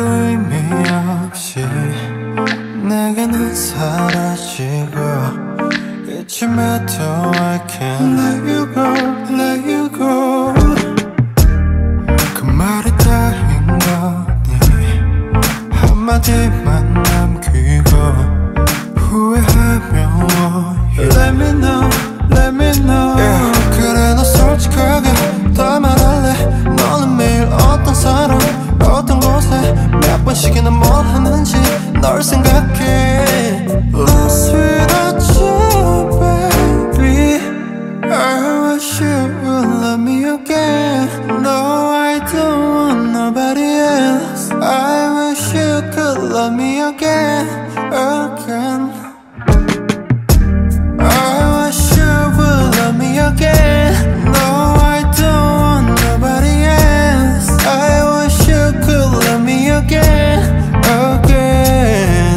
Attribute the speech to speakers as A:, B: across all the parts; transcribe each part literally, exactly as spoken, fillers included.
A: 의미 없이 내게는 사라지고 잊음에도 I can't let you go, let you go. 그 말이 다인 거니 한마디만 남기고 후회하며 Let me know, let me know. yeah. 그래 너 솔직하게 다 말할래. 너는 매일 어떤 사람 어떤 곳에 몇 번씩이나 뭘 하는지 널 생각해. Lost without you baby. I wish you would love me again. No, I don't want nobody else. I wish you could love me again, again. I wish you would love me again. No, I don't want nobody else. I wish you could love me again, again.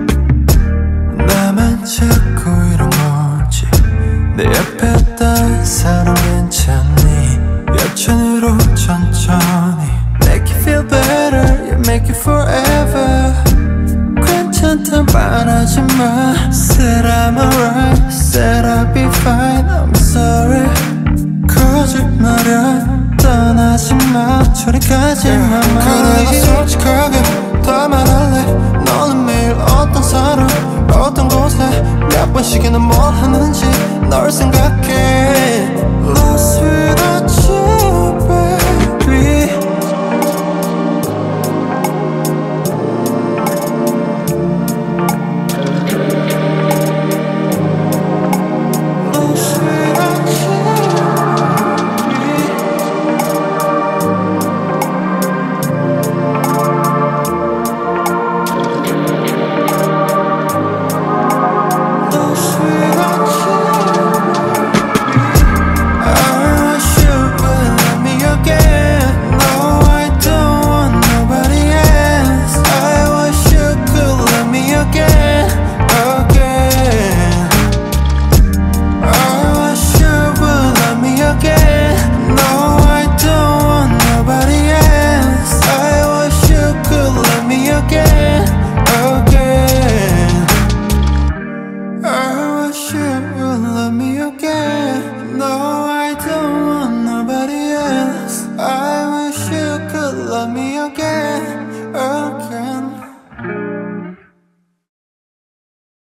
A: 나만 자꾸 이런 거지. 내 옆에 다른 사람 괜찮니? 여천으로 천천히 Make you feel better, you make it forever. 괜찮단 말하지 마. Said I'm alright, said I'll be fine, I'm sorry. 거짓말이야 떠나지 마. 저리 가지 마. 그래 너 솔직하게